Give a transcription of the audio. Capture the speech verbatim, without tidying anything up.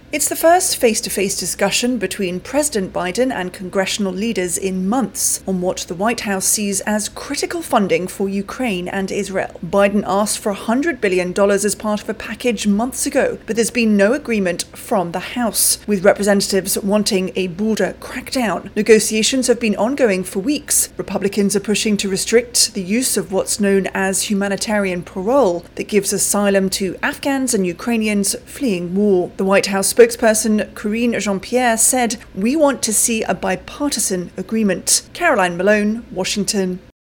It's the first face-to-face discussion between President Biden and congressional leaders in months on what the White House sees as critical funding for Ukraine and Israel. Biden asked for one hundred billion dollars as part of a package months ago, but there's been no agreement from the House, with representatives wanting a border crackdown. Negotiations have been ongoing for weeks. Republicans are pushing to restrict the use of what's known as humanitarian parole that gives asylum to Afghans and Ukrainians fleeing war. The White House spokesperson Karine Jean-Pierre said, "We want to see a bipartisan agreement." Caroline Malone, Washington.